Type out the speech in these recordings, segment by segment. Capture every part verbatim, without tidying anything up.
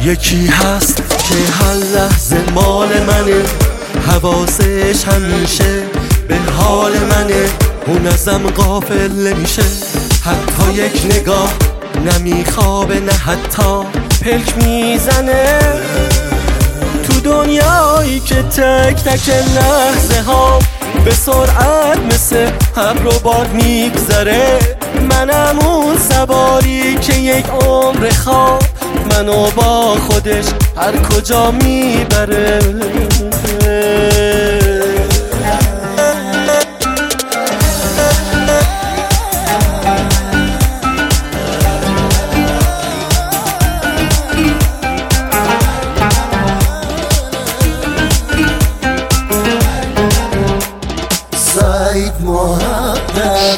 یکی هست که هر لحظه مال منه، حواسش همیشه به حال منه، اون ازم غافل نمیشه. حتی یک نگاه نمیخوابه، نه حتی پلک میزنه. تو دنیایی که تک تک لحظه ها به سرعت مثل ابر و باد میگذره، منم اون سواری که یک عمر خواب منو با خودش هر کجا میبره. سعید محقق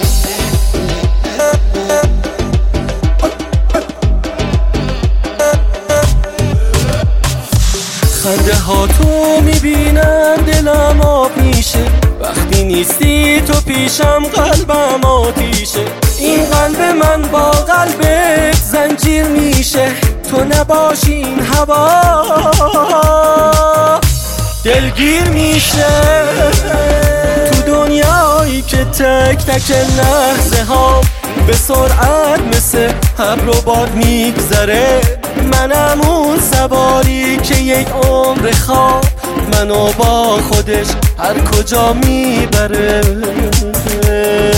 خنده ها تو میبینم دلم آب میشه، وقتی نیستی تو پیشم قلبم آتیشه. این قلب من با قلبت زنجیر میشه، تو نباشی این هوا دلگیر میشه. تو دنیایی که تک تک لحظه ها به سرعت مثل ابر و باد میگذره، منم اون سواری که یک عمر خواب منو با خودش هر کجا میبره.